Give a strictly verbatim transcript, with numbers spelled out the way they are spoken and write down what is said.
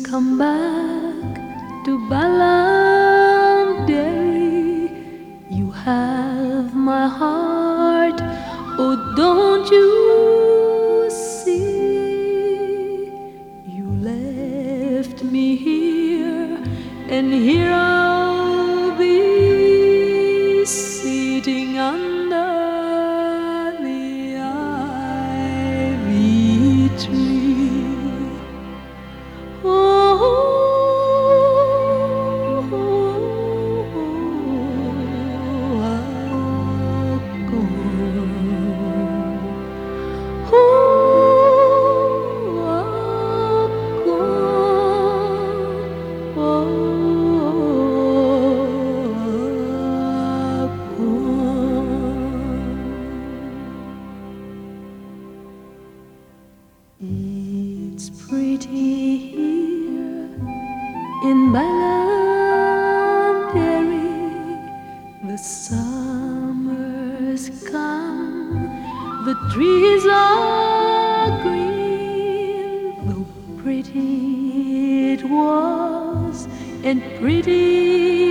come back to Balanderi. You have my heart, oh don't you see? You left me here, and here I'll be sitting under the ivy tree. It's pretty here in Balanderi. The summer's come, the trees are green. Though pretty it was, and pretty